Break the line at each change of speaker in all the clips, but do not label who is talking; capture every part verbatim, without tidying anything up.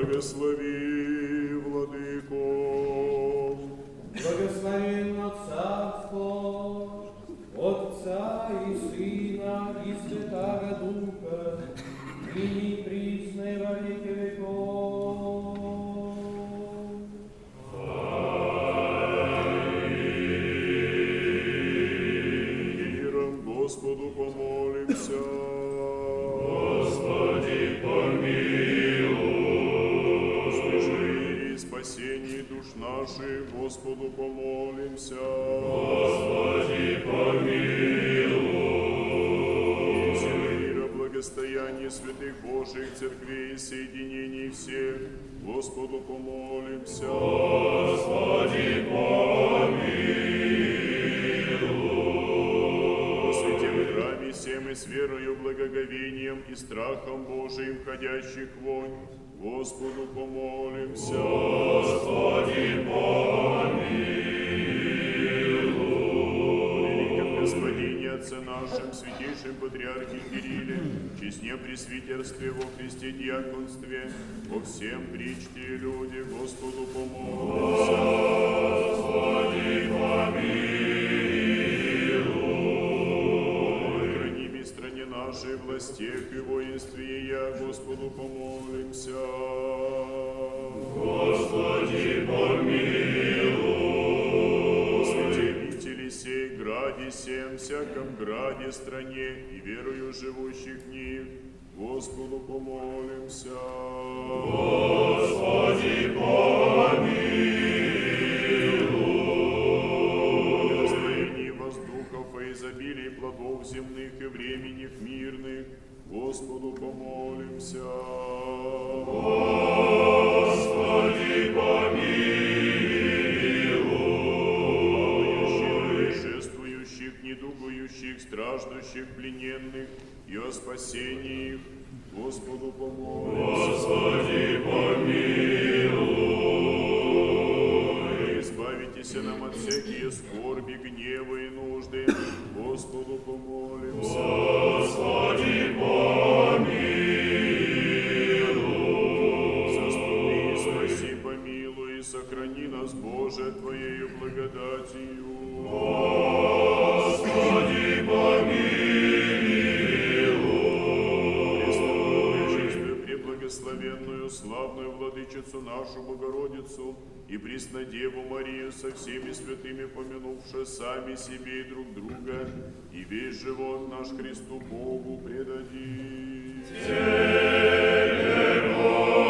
Благослови, Владыко.
Благословенно Царство, Отца и Сына и Святаго Духа, ныне и присно и во веки веков.
Миром Господу помолимся.
Господи, помилуй.
Услыши и спасении душ наших, Господу помолимся.
Господи, помилуй.
Благостояние святых Божьих церквей и соединений всех, Господу помолимся.
Господи, помилуй.
Во святем храме всем и с верою, благоговением и страхом Божиим входящих вонь, Господу помолимся.
Господи, помилуй.
Господине Отце нашим, святейшем Патриархе Кирилле, честне пресвитерстве во Христе диаконстве, во всем причте люди, Господу помолимся.
Господи, помилуй.
Храни в стране нашей, властях и воинстве я, Господу помолимся.
Господи, помилуй.
Сей граде всем, всяком граде, стране и верою живущих в них, Господу помолимся.
Господи, помилуй.
О настроении воздухов и изобилии плодов земных и временных мирных, Господу помолимся.
Господи, помилуй.
Недугующих, страждущих, плененных и о спасении их, Господу помолимся.
Господи, помилуй.
Избавитесь нам от всякие скорби, гнева и нужды, Господу помолимся.
Господи, помилуй.
Заступи, спаси, помилуй и сохрани нас, Боже, Твоею благодатью.
Господи, помилуй.
Пресвятую, чистую, преблагословенную, славную владычицу нашу Богородицу и Преснодеву Марию со всеми святыми, помянувши сами себе и друг друга, и весь живот наш Христу Богу предадим.
Тебе,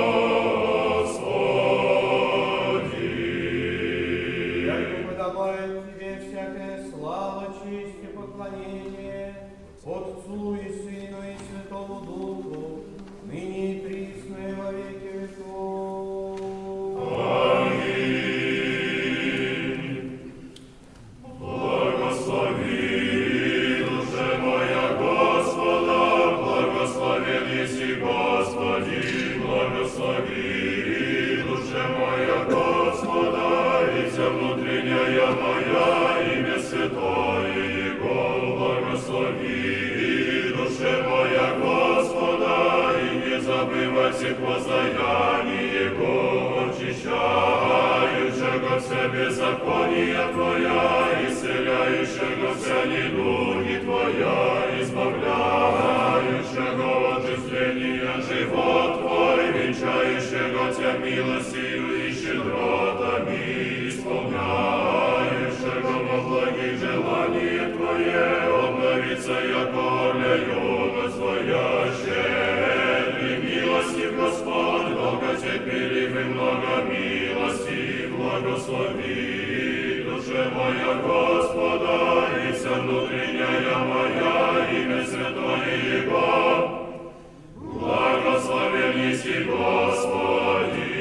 Господи.
Яко подобает Тебе всякая слава, честь и поклонение Отцу и Сыну и Святому Духу, ныне и присно и во веки веков.
Аминь. Благослови, душе моя, Господа, благословен еси Господи, благослови, душе моя, Господа, и вся внутренняя моя, имя святое Его, благослови, душе моя, Господа, и не забывай всех воздаяний Его, очищающего все беззакония Твоя, исцеляющего все недуги Твоя, избавляющего от исцеления живот Твой, венчающего Тебя милостью и щедротами, исполняющего во благих желание Твое, обновится яко орля юность Твоя, щедрый, милостив Господь, долготерпелив и много милости, благослови, душе моя, Господа, и вся внутренняя моя, имя святое Его, благословен еси Господи.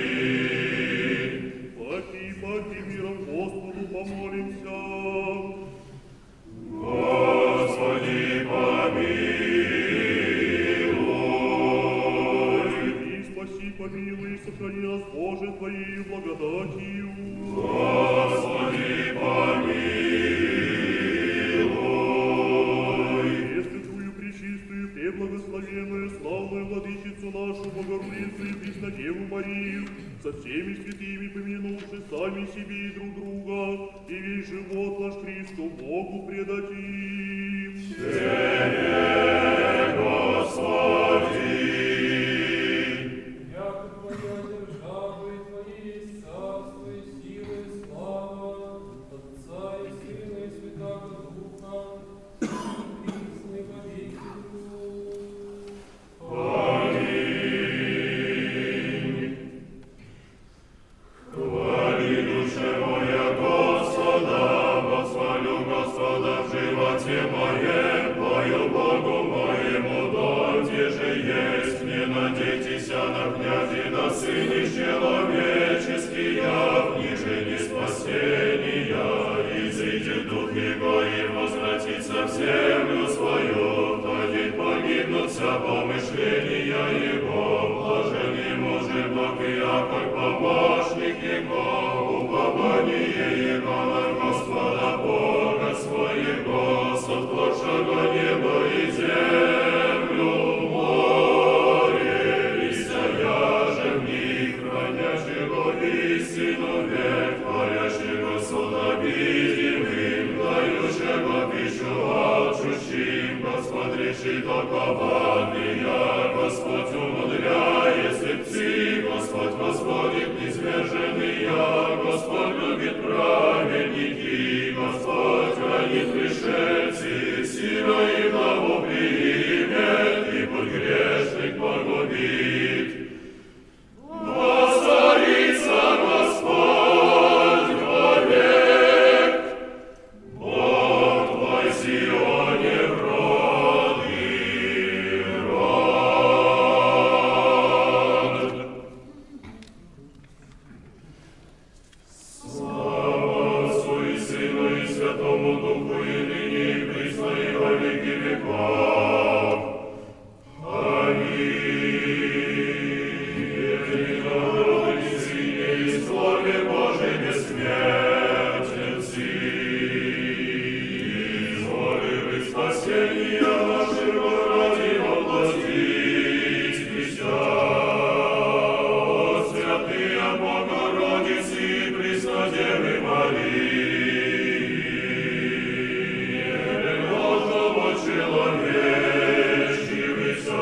Паки и паки миром Господу помолимся.
Господи, помилуй.
И спаси, помилуй, и сохрани нас, Боже, Твоею благодатью.
Господи, помилуй.
Пресвятую, пречистую, преблагословенную, славную
Владычицу нашу, Богородицу и Преснодеву Марию, со всеми святыми помянувши сами себе и друг друга, и весь живот наш Христу Богу предадим.
Тебе, Господи!
Яко Твоя держава и Твое есть царство и сила и слава, Отца и Сына и Святаго Духа, и во веки веков.
Хвали душе моя Господа, восхвалю Господа в животе моем, пою Богу моему, донде же есть, не надейтесь на князи, на сыне человеческие, ниже не спасения, изыдет дух его и возвратится в землю свою, тогда погибнут вся помышления его, блаженный может Бог и Яков помощник его, упование его на Господа Бога своего, сотворшего небо и землю, море, и сия же в них, хранящего истину век, творящего суда видимым, дающего пищу алчущим, Господь решит окованные, Господь умудряет слепцы, Господь возводит низверженные, Господь любит праведники, Господь хранит пришельцы, сила и главу примет, и путь грешных погубит. Воцарится Господь вовек, Бог твой Сионе род и род. Слава Отцу и Сыну и Святому Духу, и ныне и присно и во веки веков. Аминь. И Слове Божьем бессмертен Сын, изволи вы спасения нашего ради воплотить Христа. О святые Богородицы и Преснодевы Марии, невозможного человечивца,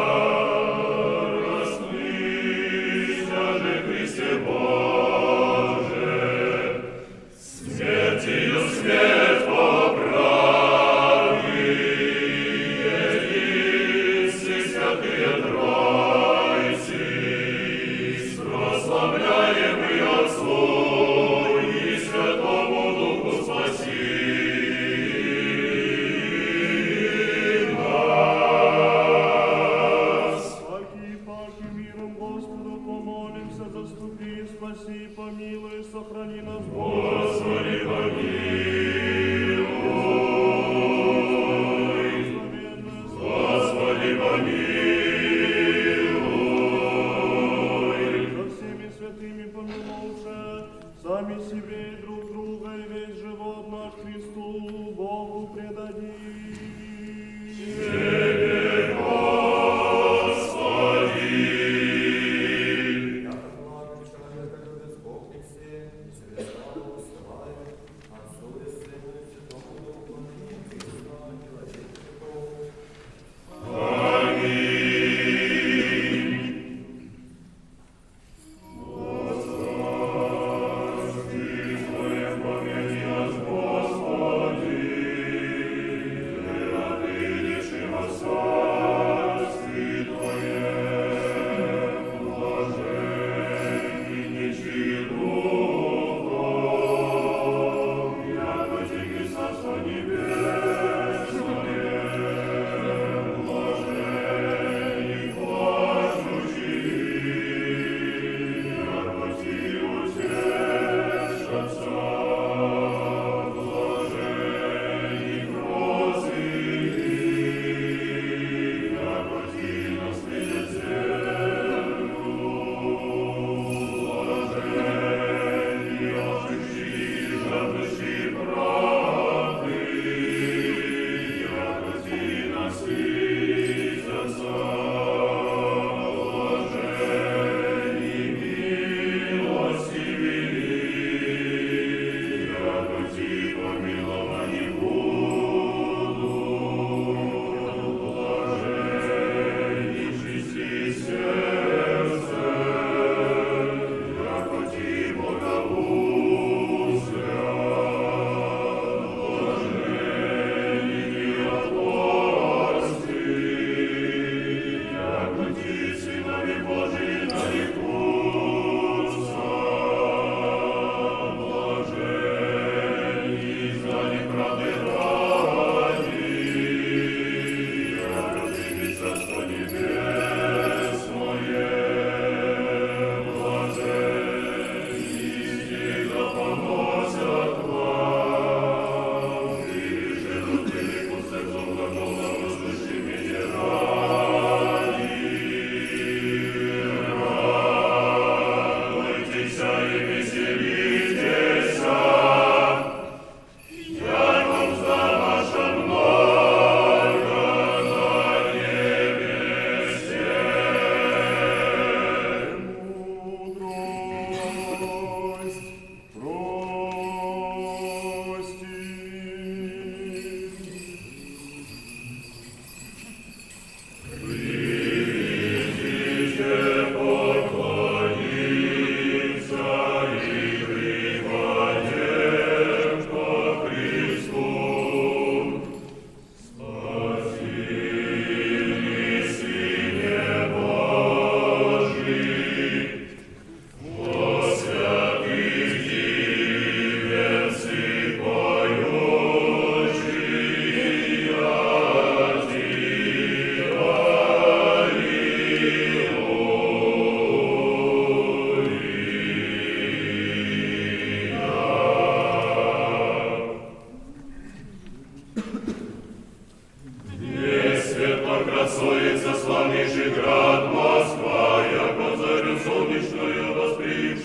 Христе Боже, смертью смерть поправи, едицы святые Тройцы, прославляем и Отцу и Святому Духу спаси нас.
Паки, паки, миром Господу помолимся, заступи, спаси, помилуй, сохрани нас,
Господи, помилуй. Господи, помилуй.
За всеми святыми помянувши, сами себе и друг друга, и весь живот наш Христу Богу предадим.
Тебе, Господи.
Яко благо человека любит Бог и все, и себе славу усылает, Отцу и Сыну и Святому Духу, ныне и присно, и во веки веков.
Аминь. Господи, Твой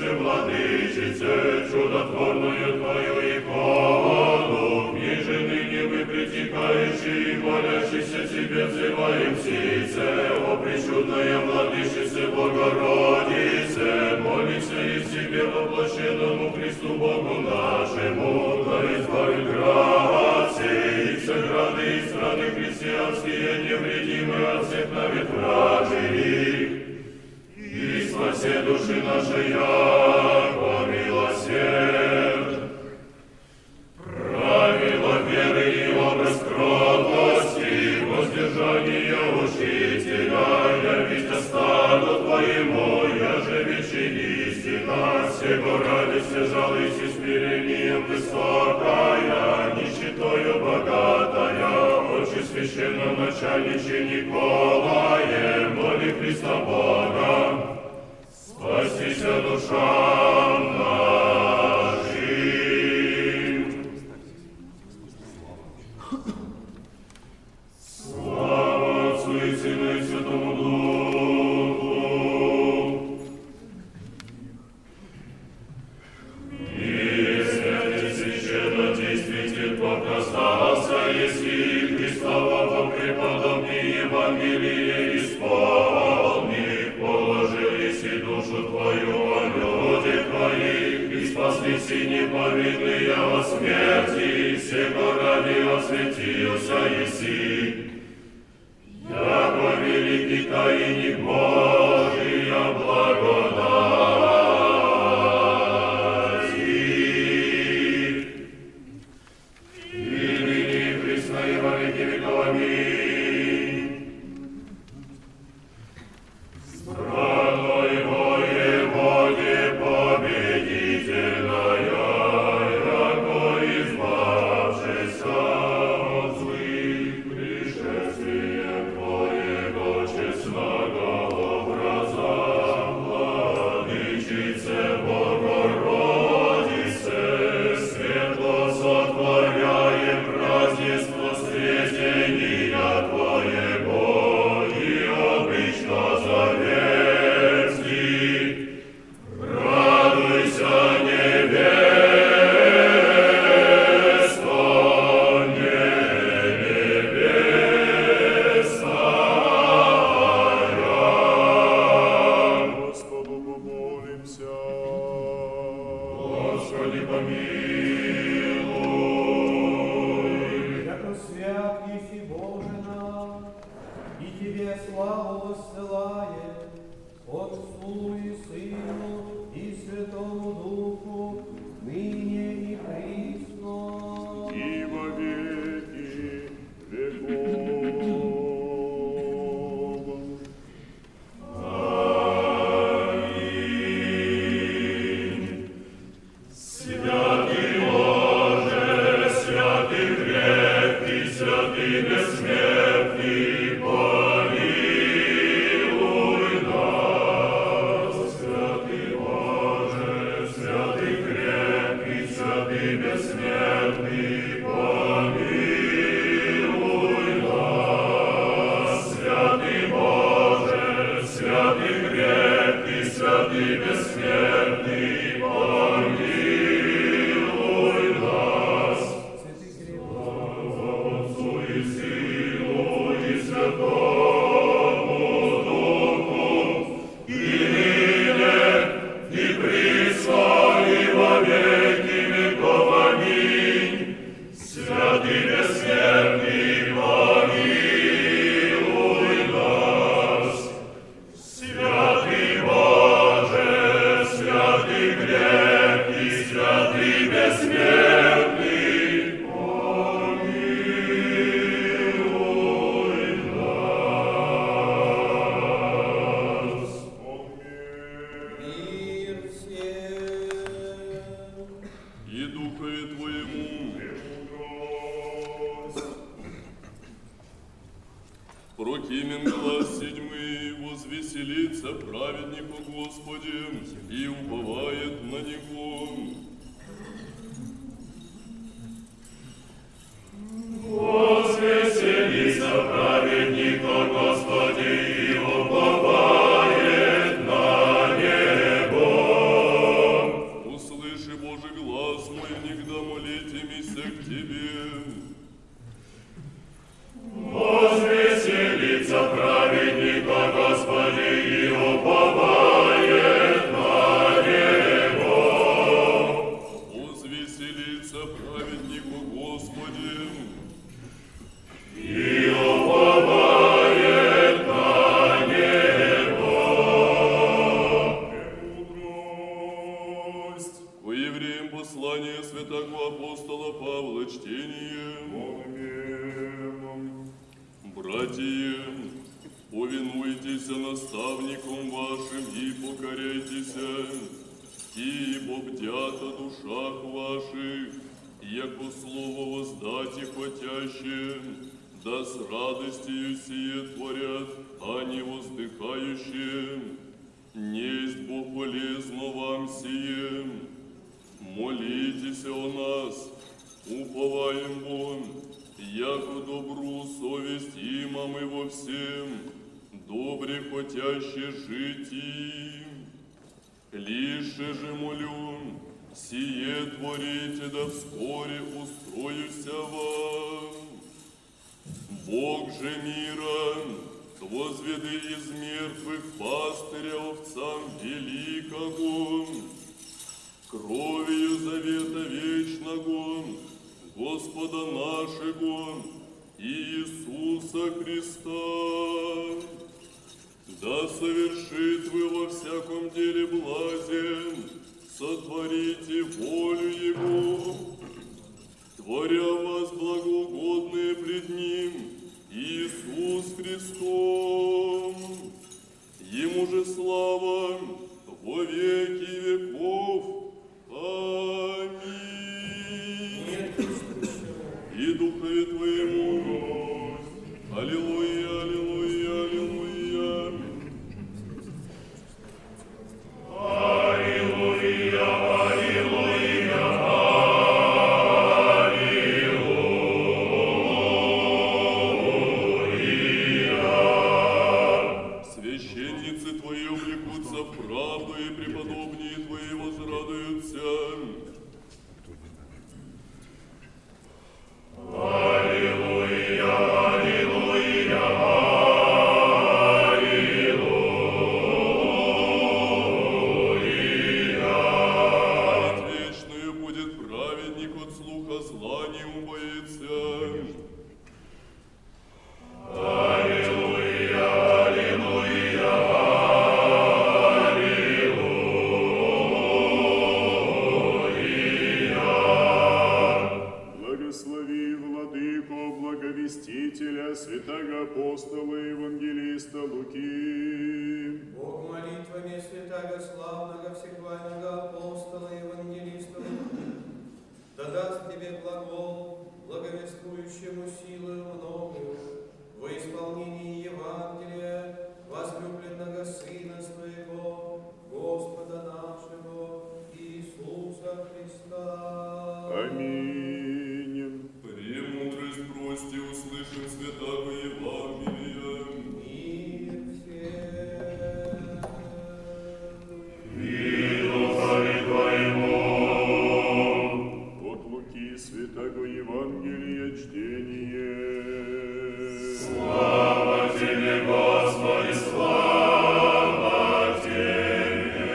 Боже, владычице, чудотворную Твою икону, ниже ныне вы притекающие и молящиеся Тебе взываем сице, о пречудная владычице Богородице, молимся и себе воплощенному Христу Богу нашему, да избавит грации, и все грады и страны христианские невредимы от всех навет вражьих, и спасе души нашей, яко милосерд. Правила веры и образ кротости, воздержание учителя, явить остану Твоему, я же вече истина, сего радости, жалуйся смирением высокая, нищетою богатая, отче священном начальниче Николае, моли Христа Бога, спасися душам нашим. Слава Отцу и Сыну и Святому Духу. И святый священно действитель показался, если Христова преподобие Евангелие исполни, положил еси душу Твою о люди Твоих, и спаслись и неповинные о смерти, сего ради осветился еси. Яко великий тайник Божия благодати, и ныне и присно и во веки веков. Аминь. Страной воеводе победительная, яко избавшийся от злых пришествием Твоего честного образа, владычице Богородице, светло сотворяем празднество сретения Твоего и обычно заветствий. Радуйся, невеста,
Господу помолимся.
Господи, помилуй.
Яко свят еси Боже наш, и Тебе славу воссылаем, Отцу и Сыну и Святому Духу, ныне и присно.
И во веки веков.
Святый Боже, святый крепкий, святый бессмертный, помилуй нас. Святый Боже, святый крепкий, святый бессмертный, помилуй нас. Святый Боже, святый крепкий, святый бессмертный, помилуй нас. Слава Отцу и Сыну и Святому Духу, и ныне, и присно, и во веки веков. Аминь. Святый бессмертный, помилуй нас. Святый Боже, святый крепкий, святый бессмертный, помилуй нас.
Мир всем.
И Духове Твоему. Прокимен глаз седьмый, возвеселится праведник о Господе, и уповает на Него.
Возвеселится праведник о Господе, и уповает на Него. послание святого апостола Павла чтение. Братья, повинуйтесь наставникам вашим и покоряйтесь, ибо бдят о душах ваших, яко слово воздать и хотяще, да с радостью сие творят, а не воздыхающие. Несть Бог полезно вам сие. Молитесь о нас, уповаем Бог, яко добру совесть имам и во всем, добре хотяще жить им. Лише же молю, сие творите, да вскоре устроюся вам. Бог же мира, возведи из мертвых пастыря овцам великого, кровью завета вечного, Господа нашего, Иисуса Христа. Да совершит вы во всяком деле блазен, сотворите волю Его, творя вас благоугодные пред Ним, Иисус Христом. Ему же слава во веки веков. Аминь. И Духове Твоему. Аллилуйя, аллилуйя, аллилуйя. Аллилуйя, аллилуйя, аллилуйя. Священницы Твои увлекутся в правду, и преподобные Твои возрадуются. Аллилуйя, аллилуйя, аллилуйя. Ведь вечную будет праведник, от слуха зла не убоится. Аллилуйя, аллилуйя,
Благослови, Владыко, благовестителя, святого апостола и евангелиста Луки.
Бог молитвами святаго славного всехвального апостола и евангелиста Луки, да даст тебе глагол, благовествующему силу многою, во исполнении Евангелия, возлюбленного Сына Своего, Господа нашего, Иисуса Христа.
Аминь.
Премудрость прости, услышим святого Евангелия.
Мир всем.
И Духове Твоему.
От Луки святого Евангелия чтение.
Слава Тебе, Господи, слава Тебе.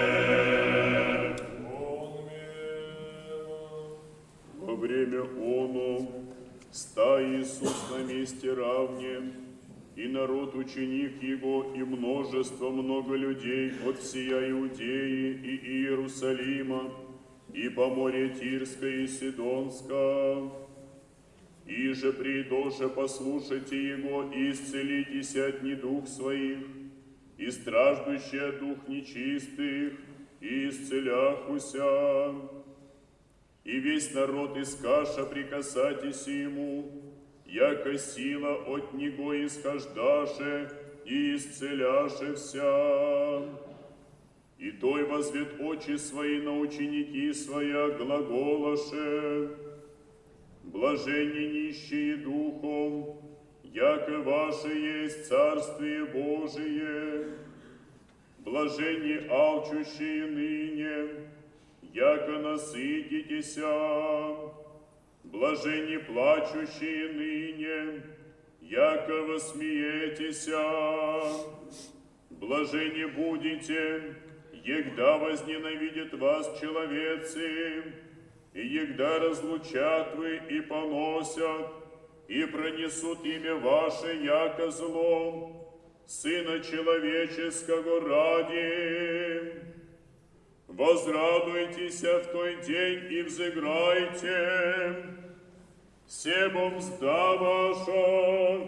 Во время оно ста Иисус на месте равне, и народ ученик Его, и множество много людей от всея Иудеи и Иерусалима, и по море Тирское и Сидонска. И же придоше послушайте Его, и исцелитесь от недух своих, и страждущий от дух нечистых, и исцеляхуся. И весь народ искаша прикасайтесь Ему, яко сила от Него исхождаше и исцеляше вся. И той возвет очи свои на ученики своя глаголаше: блаженни нищие духом, яко ваше есть Царствие Божие. Блаженни алчущие ныне, яко насытитеся. Блаженни плачущие ныне, яко восмеетеся. Блаженни будете, егда возненавидят вас человецы, и егда разлучат вы и поносят, и пронесут имя ваше, яко зло, Сына Человеческого ради. Возрадуйтесь в той день и взыграйте, себом сда ваша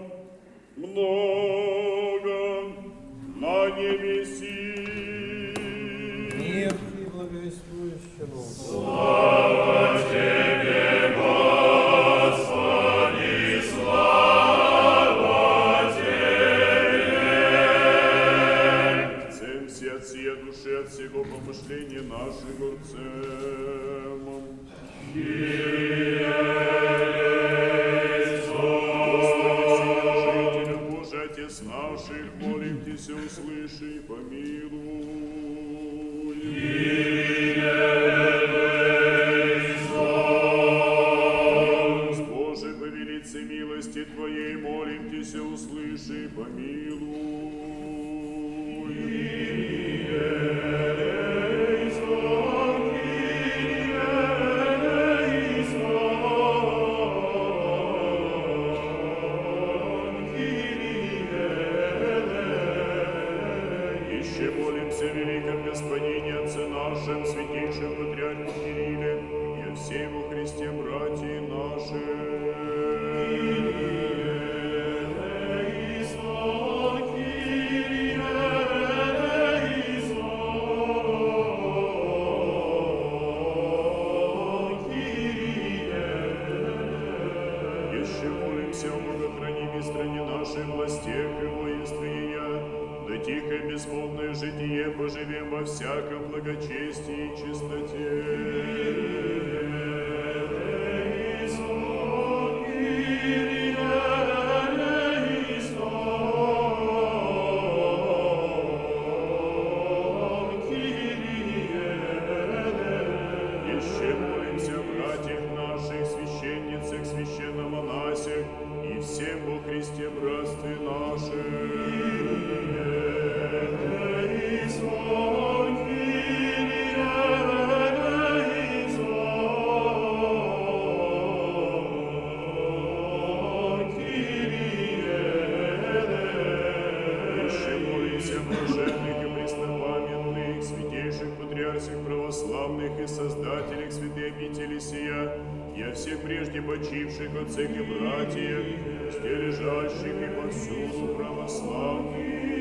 много на небеси.
Мир и благовествующему.
Слава Тебе, Господи, слава Тебе.
Цем все от сия души, от всего помышления наших горцем. Господи, Боже, Отец наших, молимся, услыши и помилуй. Боже, по велице милости Твоей, молимся, услыши и помилуй. Еще молимся о великом Господине, Отце нашем, святейшем Патриархе Кирилле, и о всей во Христе братья наши. Еще молимся о богохранимой стране нашей, властях и воинстве ее, да тихое бесмолвное житие поживем во всяком благочестии и чистоте. Еще молимся о братьях наших, священницах, священномонасях и всем во Христе братстве нашем. Еще молимся о блаженных и преснопамятных, святейших патриарсих православных и создателях святой обители сия, и о всех прежде почивших отцах и братьях, везде лежащих и повсюду православных.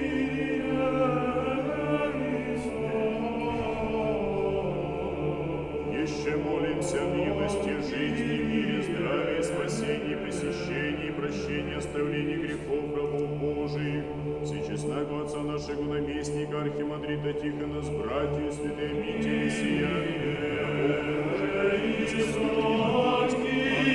Еще молимся о милости, жизни, мире, здравии, спасении, посещении, прощении, оставлении грехов рабов Божиих, всечестного Отца нашего наместника, архимандрита Тихона с братьями святой обители сия, рабов Божиих,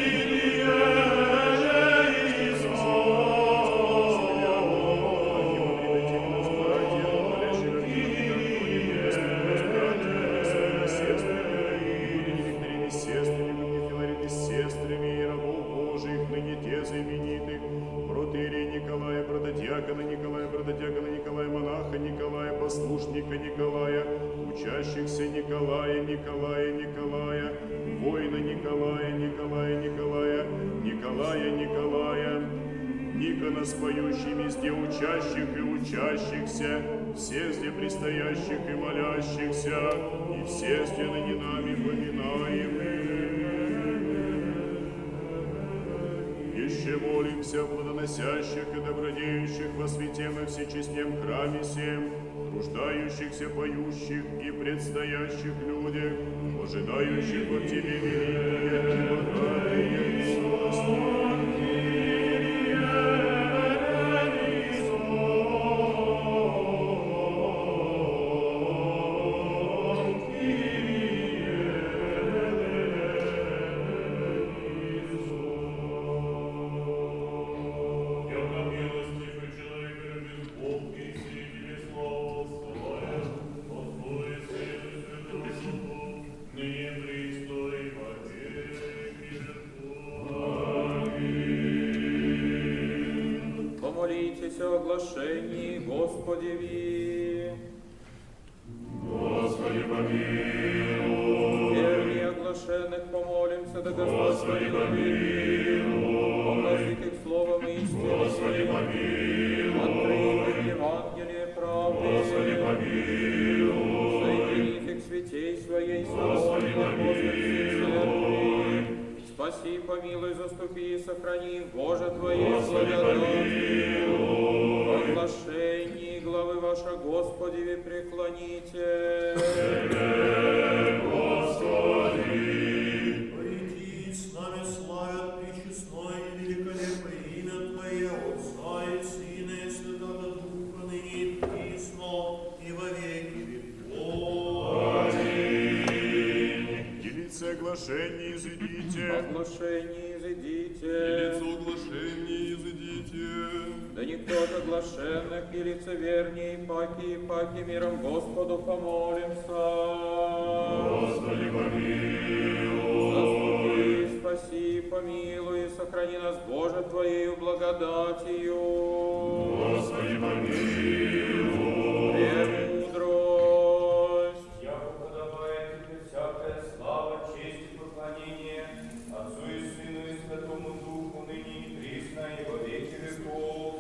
Николая, протодиакона Николая, протодиакона Николая, монаха Николая, послушника Николая, учащихся Николая, Николая, Николая, воина Николая, Николая, Николая, Николая, Николая, Никона с поющими, везде учащих и учащихся, все зде предстоящих и молящихся, и все зде ныне нами поминаемых. Еще молимся о плодоносящих и добродеющих во святем и всечестнем храме сем, труждающихся, поющих и предстоящих людях, ожидающих от Тебе великие и богатые милости.
Помолитесь о оглашении Господеви.
Господи, помилуй.
Вернее оглашенных помолимся, да
Господи, помилуй.
Помножить их словом истины.
Господи, помилуй.
Открыть их Евангелие правды.
Господи, помилуй.
Соединить их с
детей своей, Господи, помилуй. Спаси, помилуй, заступи и сохрани, Боже, Твоей благодати. Оглашение главы ваша, Господи, преклоните.
Господи.
Приди с нами, славят пречестное и великолепное имя Твое, Отца и Сына и Святого Духа, ныне и присно, и во веки веков.
Аминь.
Делиться оглашение изыдите.
Оглашение изыдите.
Лицо оглашения изыдите.
Да никто от оглашенных и лицеверней, паки и паки миром Господу помолимся.
Господи, помилуй.
Заступи, спаси, помилуй, и сохрани нас, Боже, Твоею благодатью.
Господи, помилуй.
Премудрость.
Яко подобает Тебе всякая слава, честь и поклонение Отцу и Сыну и Святому Духу, ныне и присно, и во веки веков.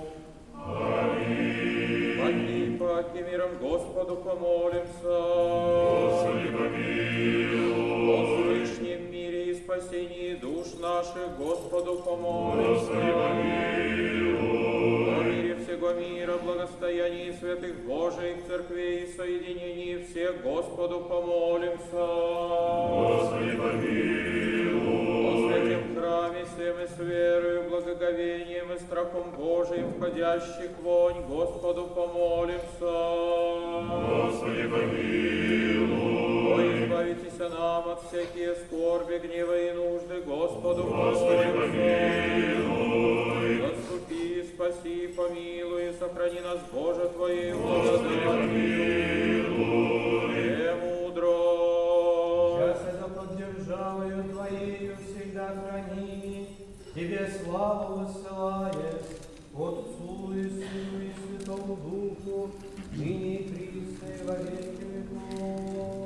Паки и паки миром Господу помолимся.
Господи, помилуй.
О Всевышнем мире и спасении душ наших Господу помолимся.
Господи, помилуй.
О мире всего мира, благостоянии святых Божиих церквей и соединении всех Господу помолимся.
Господи, помилуй.
О святем храме всем и с верою, благоговением и страхом Божиим входящих вонь Господу помолимся.
Господи, помилуй.
О, избавитесь нам от всякие скорби, гнева и нужды Господу
Господи,
помолимся.
помилуй.
Заступи, спаси, помилуй, и сохрани нас, Боже, Твоей
Господи,
благодатью.
помилуй.
Премудрость.
Сейчас за поддержавою Твоею всегда храни, Тебе славу высылает, Отцу и Сыну и Святому Духу, ныне и присно и во веки веков.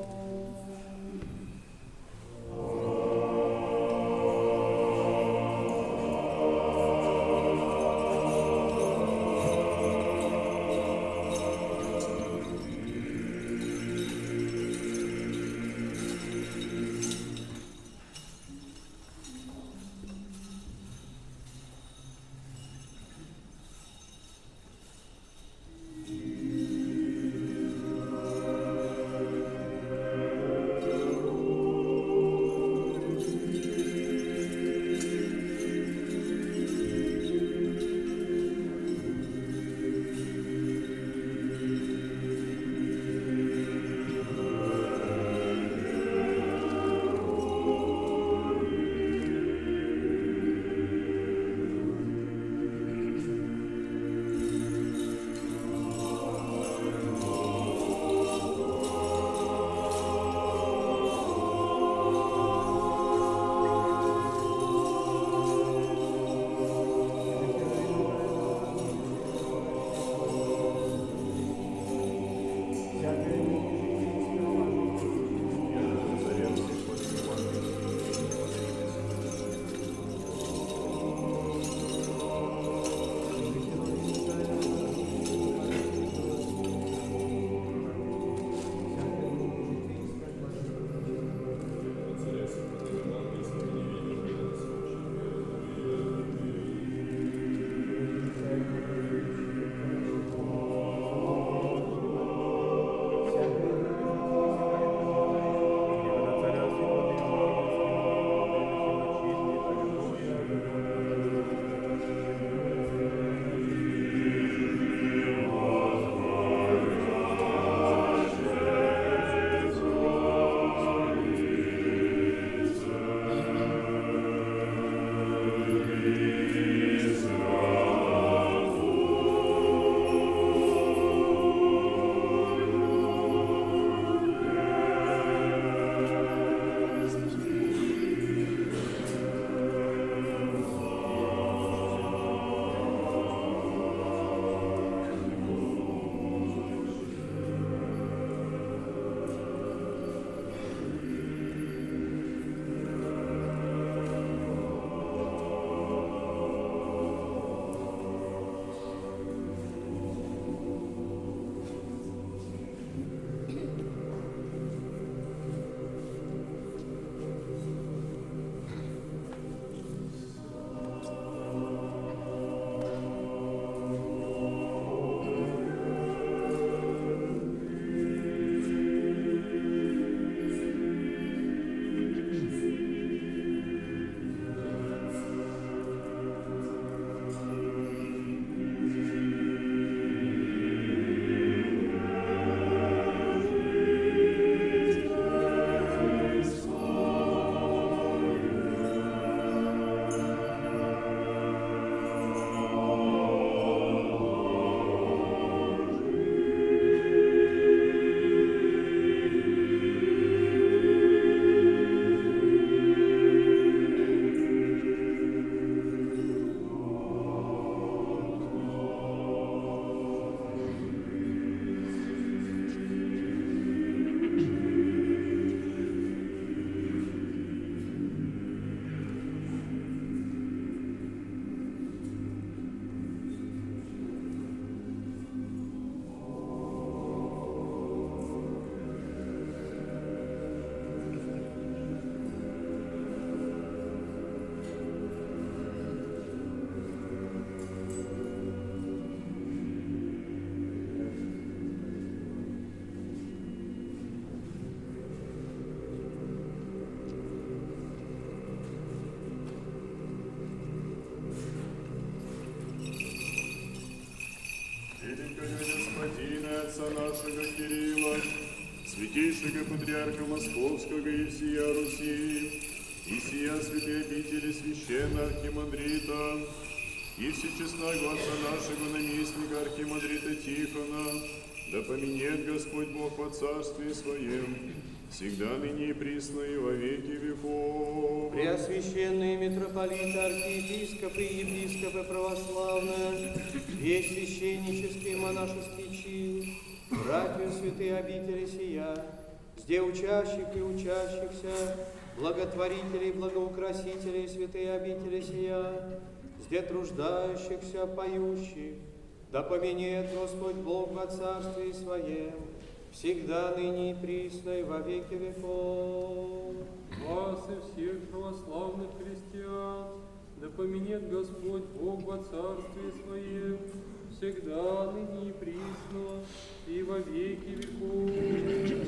нашего Кирилла, святейшего патриарха Московского и всея Руси, и сия святые обители священного архимандрита, и всечестного отца нашего наместника архимандрита Тихона, да поменет Господь Бог во царстве Своем, всегда ныне и присно и во веки веков.
Преосвященные митрополиты, архиепископы и епископы православные, весь священнический и монашеский чин, братья святые обители сия, где учащих и учащихся, благотворителей и благоукрасителей святые обители сия, где труждающихся, поющих, да поменет Господь Бог во царстве Своем, всегда ныне и присно и во веки веков.
Вас и всех православных христиан, да поменет Господь Бог во царстве Своем, всегда ныне и присно и во веки веков.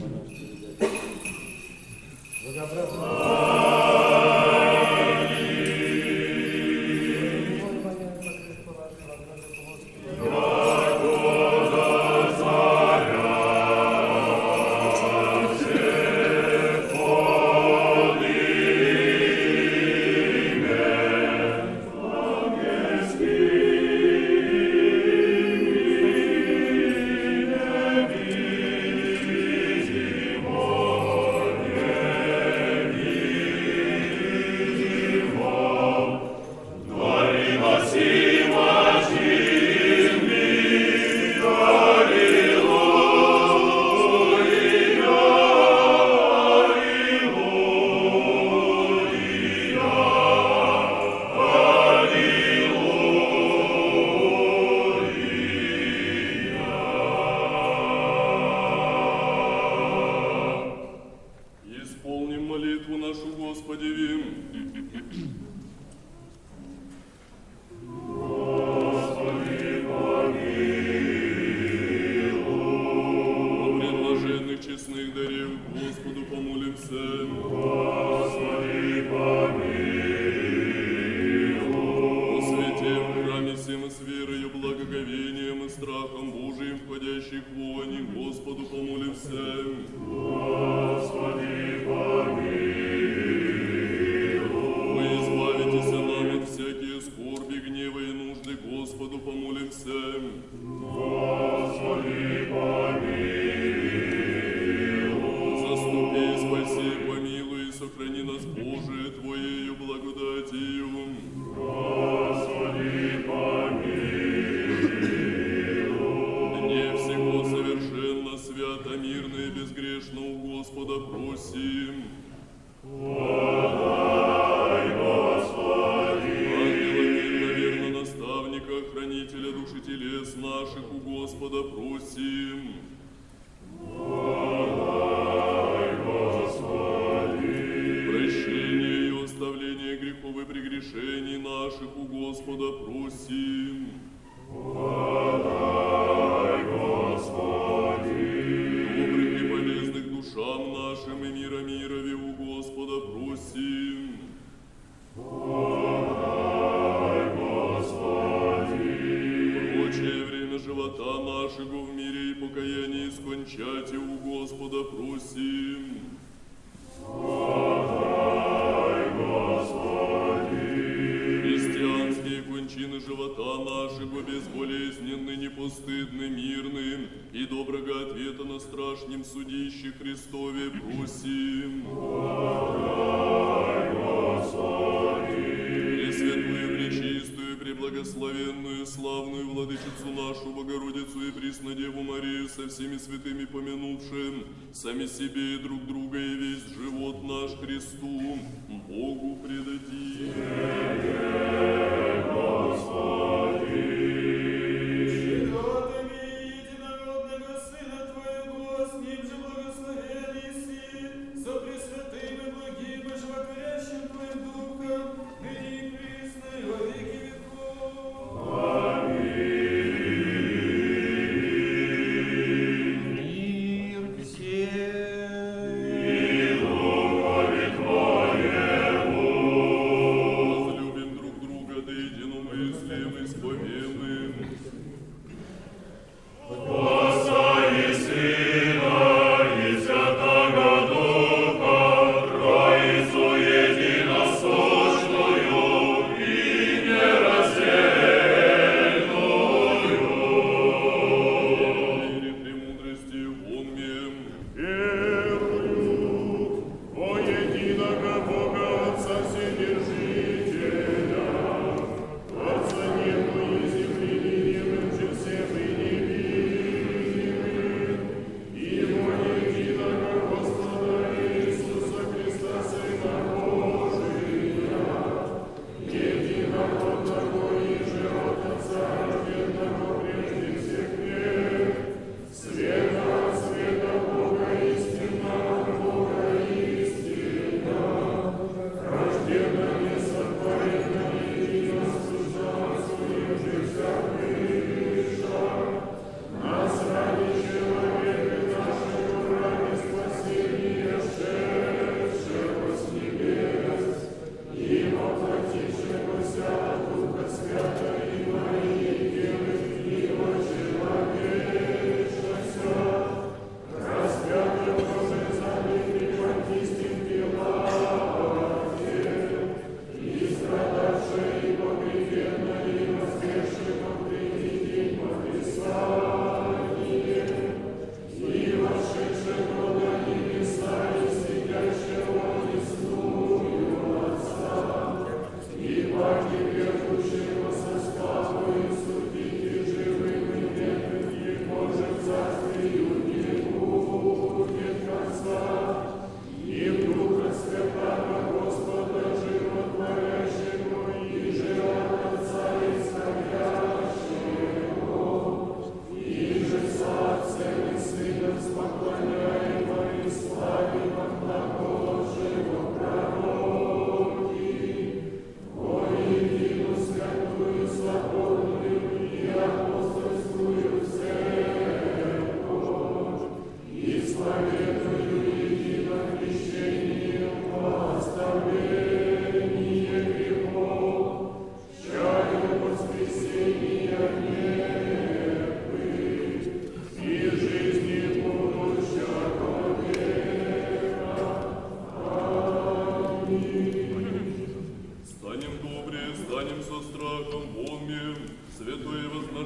Сами себе и друг друга и весь живот наш Христу, Богу предадим. Тебе, Господи!
Щедротами единородного Сына Твоего, с Ним же благословен Иси, со пресвятым и благим и животворящим Твоим Духом, ныне и присно и во веки веков. Аминь.
И Духове Твоему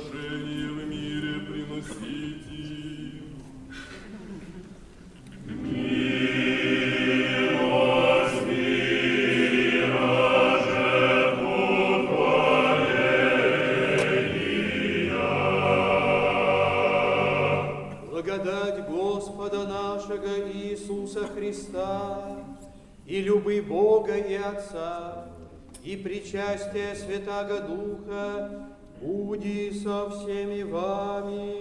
приношение в мире приносите. Милость мира же утворения.
Благодать Господа нашего Иисуса Христа и любы Бога и Отца, и причастие Святаго Духа буди со всеми вами.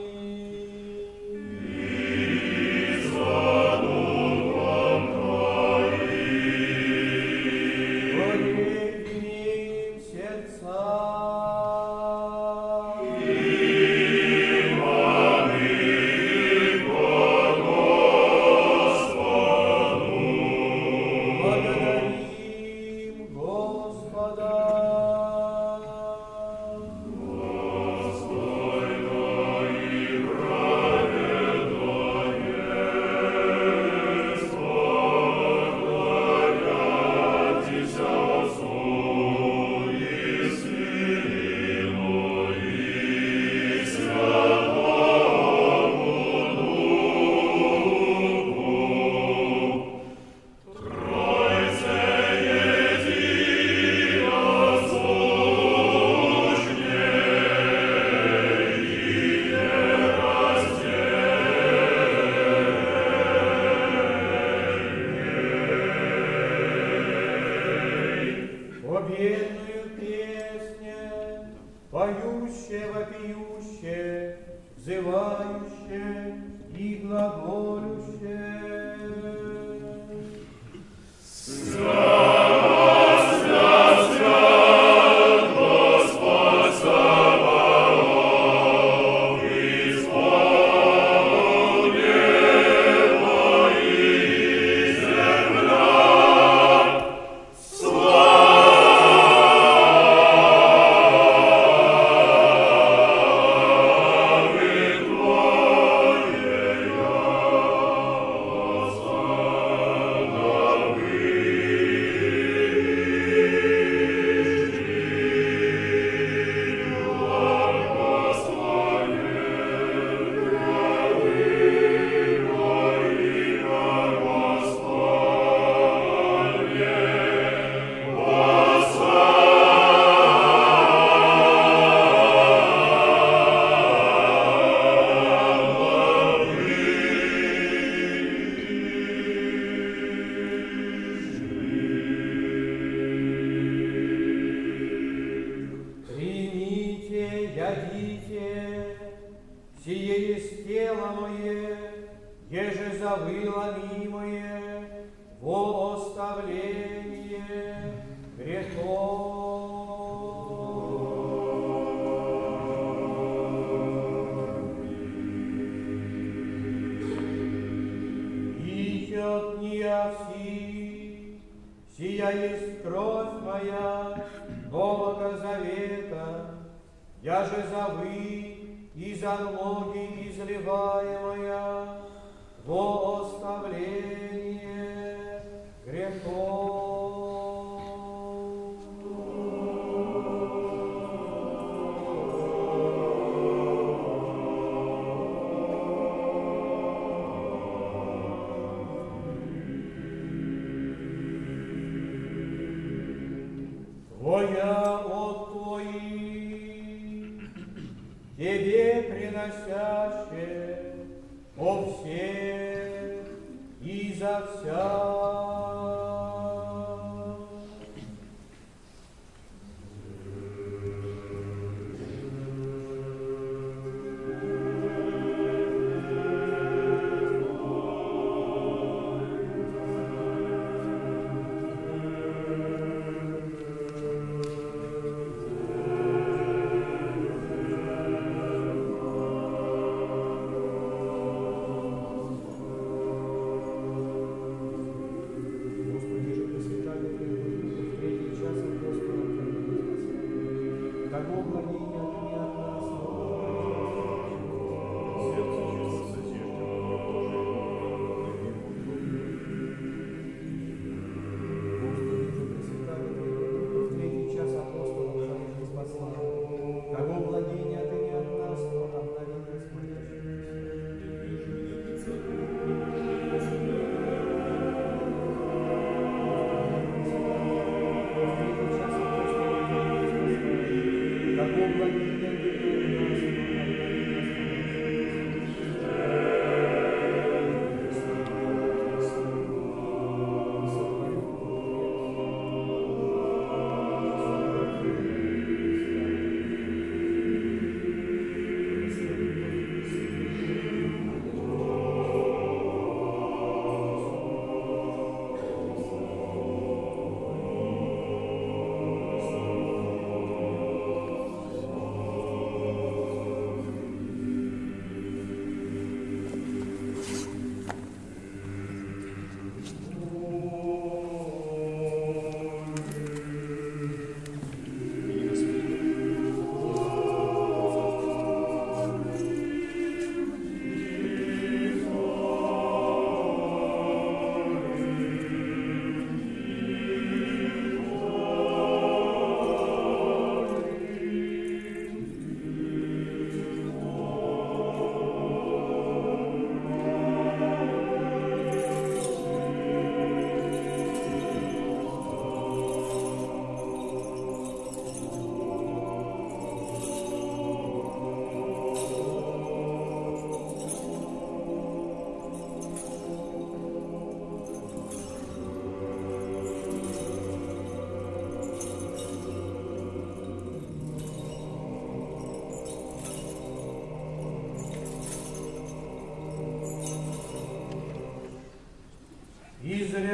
И со Духом Твоим.
Поднимем сердца. Победную песню, поющее, вопиющее, взывающее и глаголющее. Ядите, сие есть тело мое, еже завыло мимое, во оставление грехов. Идет не овси, сия есть кровь моя, Нового Завета, я же за вы и за многих изливаемая во оставление грехов. Твоя от Твоих, Тебе приносяще о всех и за вся.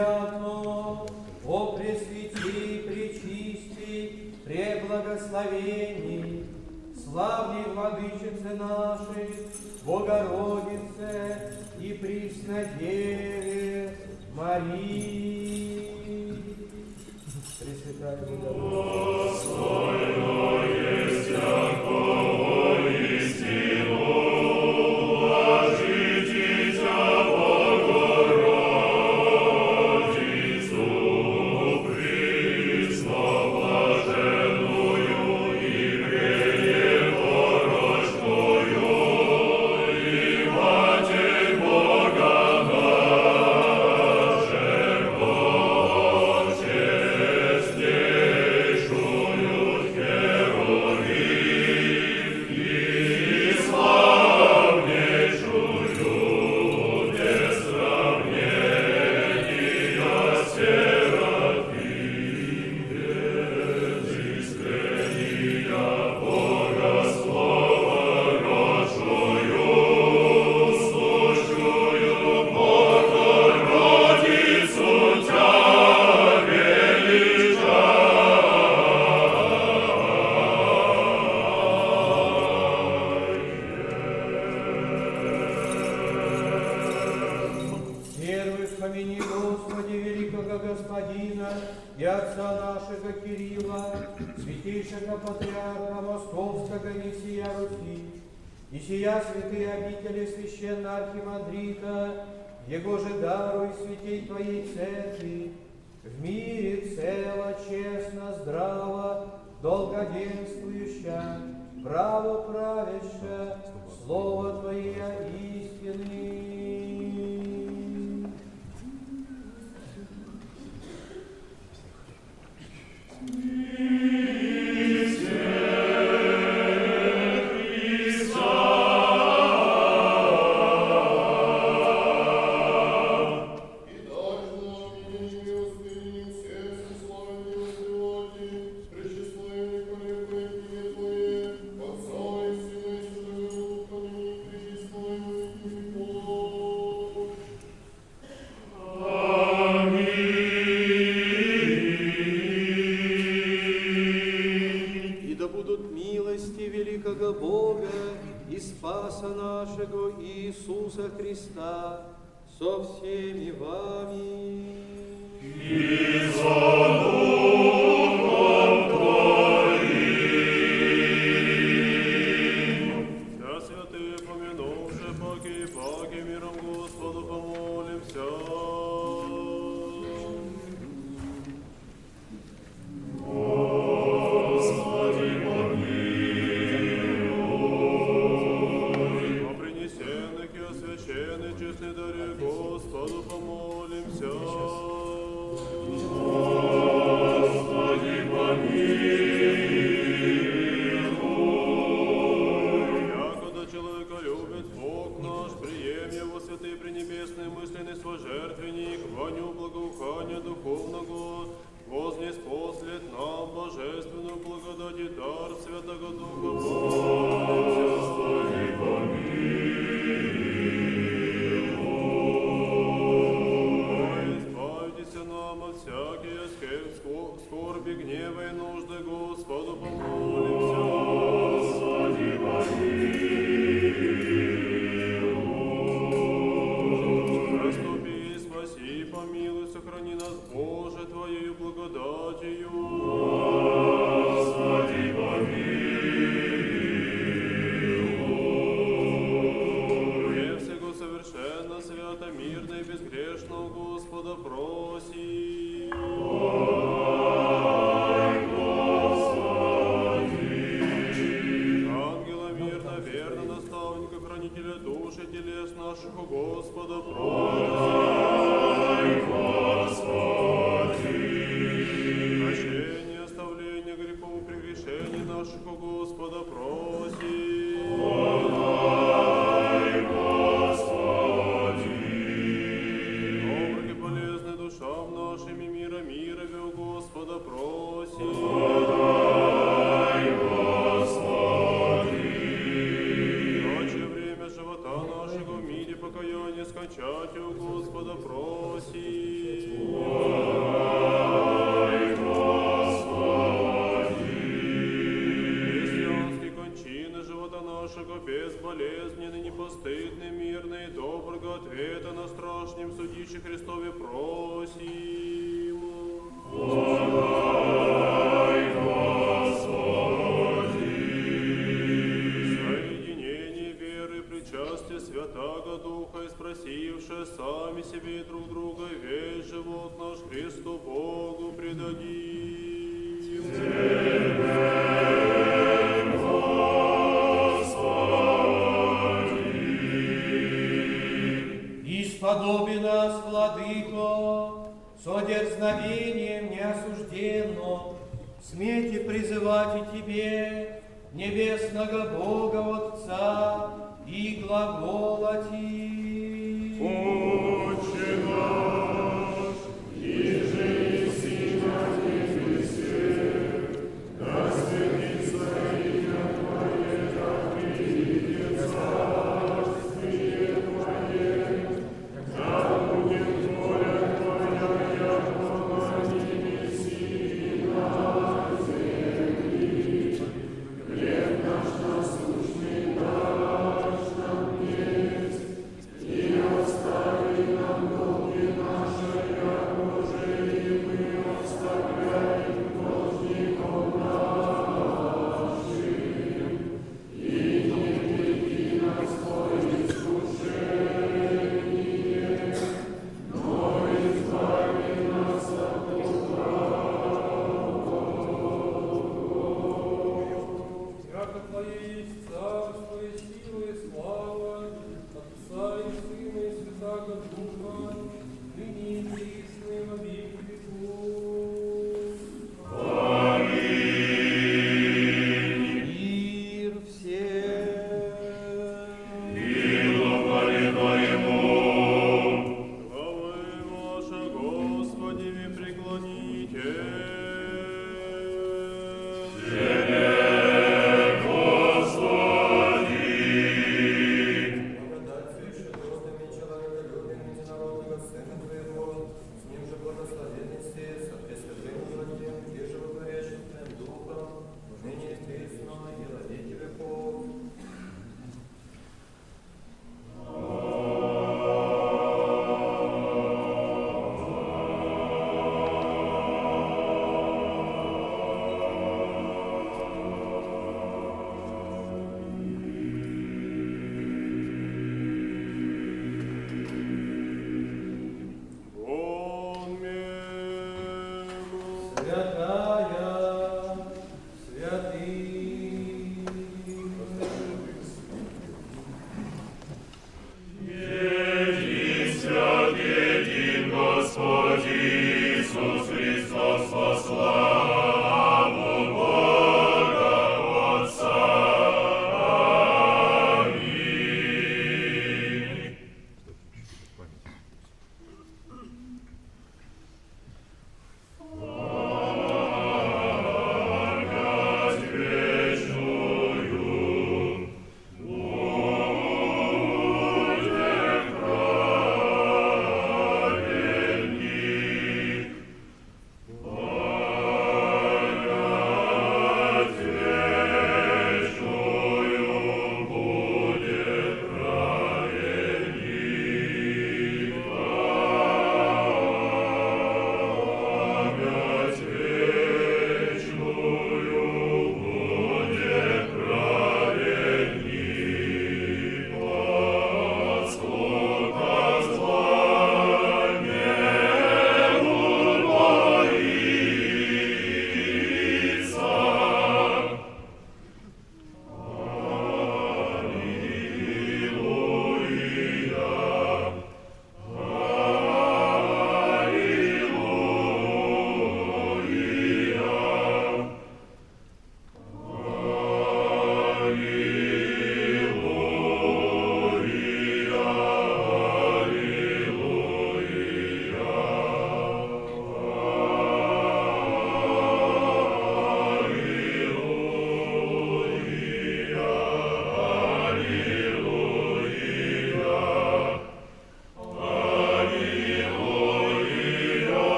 свято, о пресвяти, пречисти, преблагословенни, славней владычице нашей, Богородице и Преснодеве Марии. Пресвятая Богородица,
есть Якова истину, вложите Тя Богородицу, пресноблаженную и пренепорочную, и Матерь Бога нашего, честнейшую Херувим и славнейшую без сравнения Серафим, без искрения Бога Слова родшую, сущую Богородицу Тя
Веруй в помяни, Господи, великого Господина и отца нашего Кирилла, святейшего патриарха Московского и сия Руси, и сия святые обители священного архимандрита, его же даруй святей Твоей церкви, в мире цело, честно, здраво, долгоденствующа, право правяща, слово Твое истины.
И да будут милости великого Бога и Спаса нашего Иисуса Христа со всеми вами.
и за духом Твоим.
Вся святые помянувши, паки и паки, миром Господу помолимся.
Господи, помилуй.
О принесенных и освященных честных даре Господу помолимся.
Господи, помилуй.
Якогда человека любит Бог наш, прием его святый пренебесный мысленный свой жертвенник, воню благоухания духовного, вознес послед нам божественную благодать и дар Святого Духа.
Господи, помилуй.
Избавьтесь нам от всякие скорбь, скорби, гнева и нужды, Господу помолимся.
Господи, помилуй.
Заступи, спаси, помилуй, сохрани нас, Боже, Твоею благодатью.
Господи, помилуй.
Мне всего совершенно, свято, мирно и безгрешно у Господа проси. Ангела мирно, верно, наставника, хранителя душ и телес наших у Господа проси. Прощение, оставление грехов и прегрешений наших у Господа проси. Добрых и полезных душам нашим и мира мирове у Господа проси. Ночи время живота нашего в мире покаяние скончать у Господа проси.
просим.
Подай, Господи!
Соединение веры, причастие Святаго Духа, и спросивши сами себе и друг друга, весь живот наш Христу Богу предадим.
Исподоби нас, Владыко, со дерзновением неосужденно, смейте призывать и Тебе, небесного Бога Отца, и глаголати.
Отче наш, иже еси на небесе, да святится имя Твое, да придет царствие Твое, да будет воля Твоя, яко на небеси и на земли. Хлеб наш насущный дашь нам днесь, и остави нам долги наши, яко же и мы оставляем должников нашим. И не веди нас во искушение, но избави нас от
Яко Твое есть царство и сила и слава, Отца и Сына и Святаго Духа, ныне и присно и во веки веков.
Мир всем.
Главы ваши, Господи, ви преклоните.
Благодать свыше роздами человеколюбия международного Сына Твоего, с Ним же благословенности, со Пресвятым Владимиром, где же говорящим Твоим Духом, ныне и присно и во веки веков.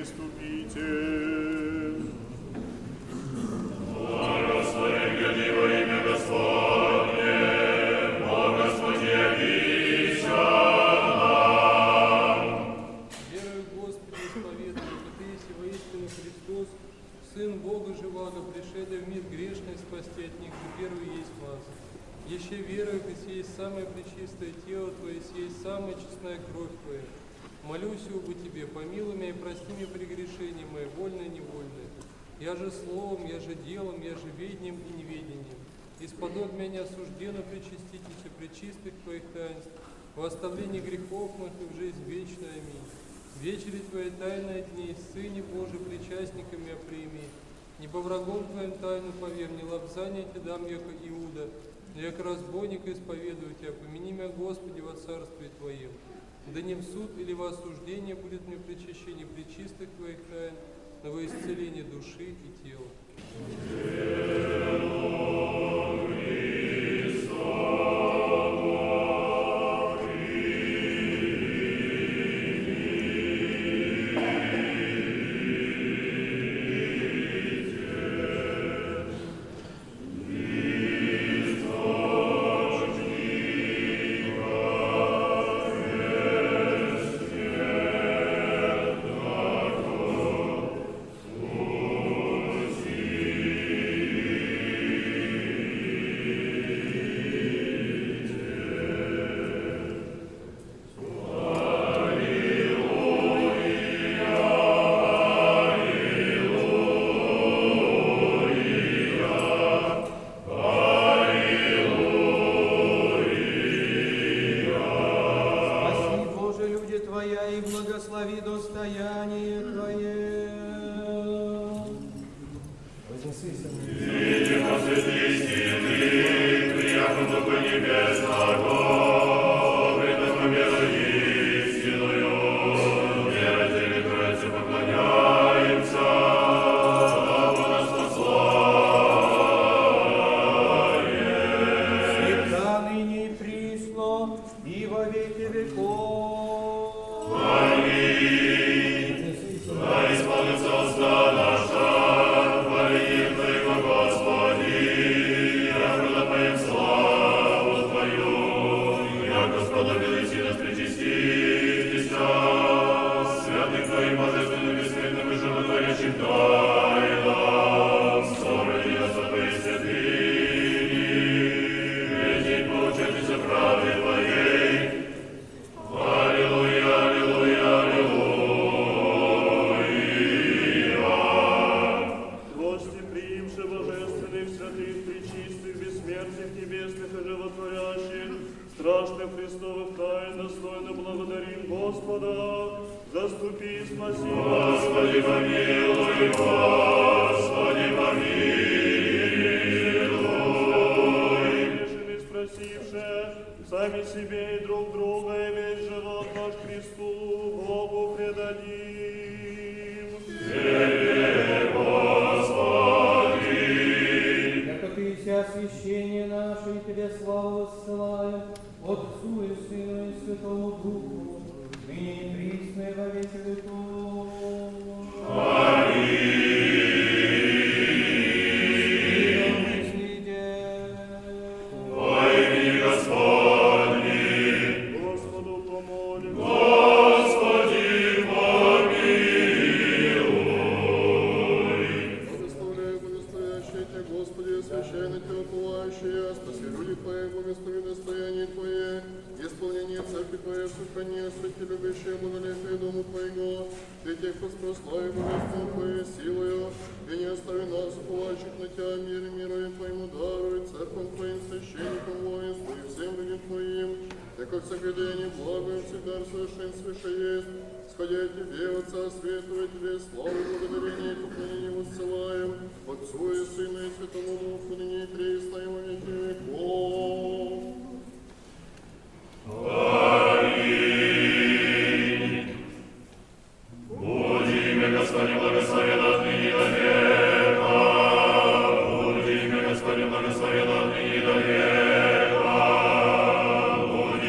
приступите.
Благослови, гляди во имя Господне, о Господи, явися нам.
Верую в Господа, исповедую, что Ты есть воистину Христос, Сын Бога живаго, пришедший в мир грешный, спасти от них, и первый есть вас. Еще верую, что есть самое пречистое тело Твое, есть самая честная кровь Твоя. Молюсь об Тебе, помилуй меня и прости мне прегрешения мои, вольное и невольное. Я же словом, я же делом, я же ведением и неведением. Исподоб меня осужденно причаститесь пречистых Твоих таинств, во оставлении грехов моих и в жизнь вечную. Аминь. Вечери Твоей тайные дни, Сыне Божий, причастниками я прими. Не по врагом Твоим тайну поверь, не лапзание Тебе дам, яко Иуда, но яко разбойник исповедую Тебя, помяни меня, Господи, во царстве Твоем. Да не в суд или во осуждение будет мне причащение пречистых Твоих тайн, но во исцеление души и тела.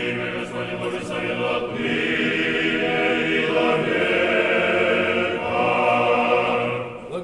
Благословен от ныне и до века.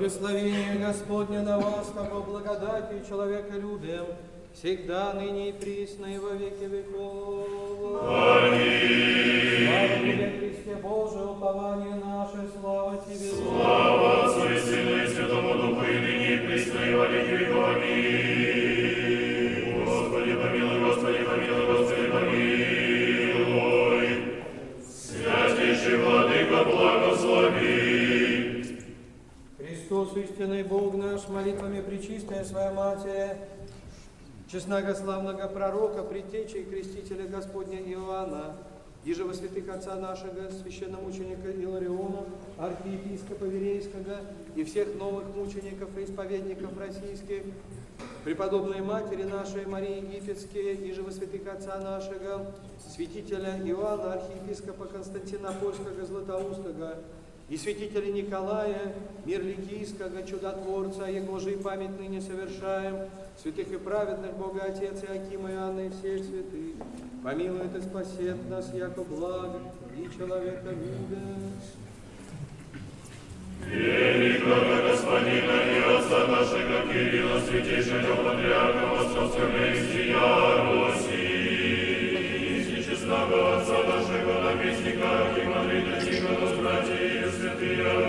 Благословение Господне на вас, как о благодати и человеколюбием, всегда, ныне и присно, и во веки веков. Аминь. Слава Тебе, Христе Божий, упование наше, слава Тебе.
Слава Отцу и Сыну и Святому Духу, и ныне и присно, и во веки веков. Аминь. Господи, помилуй, Господи, помилуй, Господи, помилуй. Святейший Владыка, благослови.
Христос, истинный Бог наш, молитвами пречистая Своя Матерь, честного славного пророка, предтечи и крестителя Господня Иоанна, иже во святых отца нашего, священномученика Илариона, архиепископа Верейского и всех новых мучеников и исповедников российских, преподобной Матери нашей Марии Египетской, иже во святых отца нашего, святителя Иоанна, архиепископа Константинопольского Златоустого, и святителя Николая, мир Ликийского, чудотворца, его же и память ныне совершаем, святых и праведных Бога Отец Иакима и Анны и всех святых. Помилует и спасет нас, яко благо и человеколюбие.
Великого Господина и Отца нашего Кирилла, святейшего патриарха Московского и всея Руси, честного Отца нашего наместника Архимандрита Тихона с братьями святые